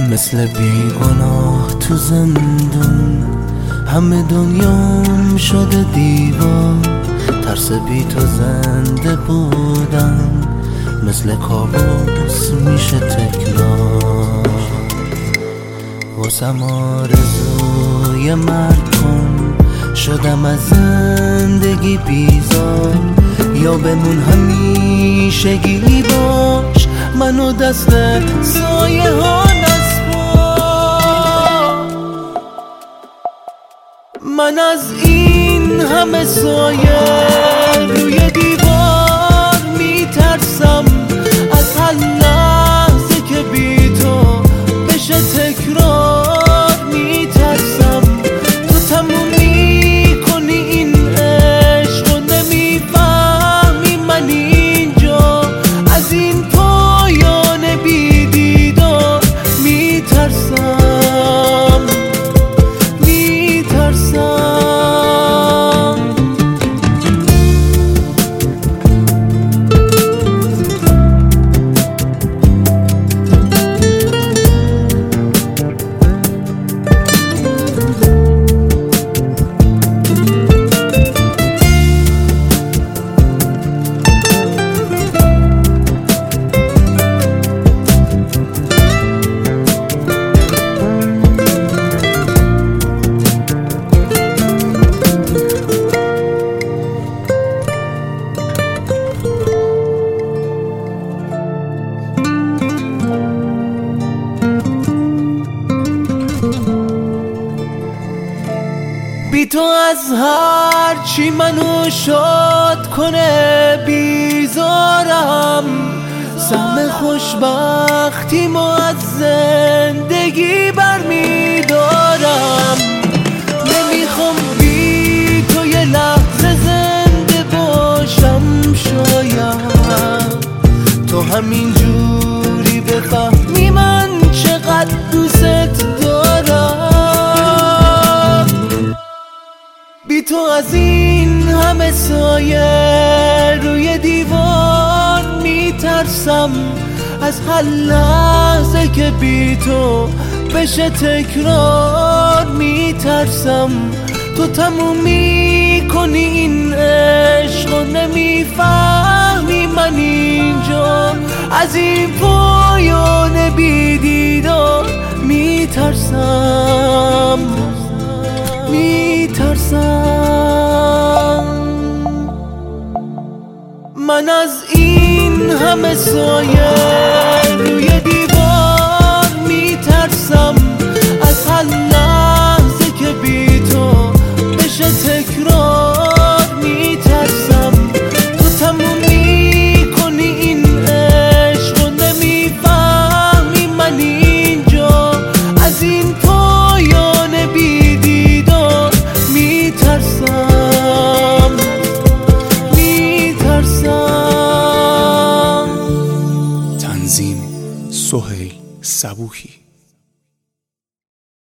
مثل بیگناه تو زندون، همه دنیام شده دیوار. ترس بی تو زنده بودم مثل کابوس میشه تکرار. واسم آرزوی مرگ کن، شدم از زندگی بیزار. یا بمون همیشگی باش، منو دست سایه ها نسپار. من از این همه سایه روی دیوار میترسم، از هر لحظه که بی تو بشه تکرار میترسم. تو تموم میکنی این عشق و نمیفهمی من اینجا، از این پایان بی دیدار میترسم میترسم. بی تو از هر چی منو شاد کنه بیزارم. سهم خوشبختیمو از زندگی برمیدارم. نمیخوام بی تو یه لحظه زنده باشم. شاید تو همین جوری بفهمی من چقدر دوست دارم. بی تو از این همه سایه روی دیوار میترسم، از هر لحظه که بی تو بشه تکرار میترسم. تو تموم میکنی این عشق و نمیفهمی من اینجا، از این پایان بی دیدار میترسم میترسم. من از این همه سایه روی دیوار میترسم، از هر لحظه که بی تو بشه تکرار میترسم. تو تموم میکنی این عشق و نمیفهمی من اینجا، از این پایان بی دیدار میترسم میترسم. تنظیم سهیل صبوحی.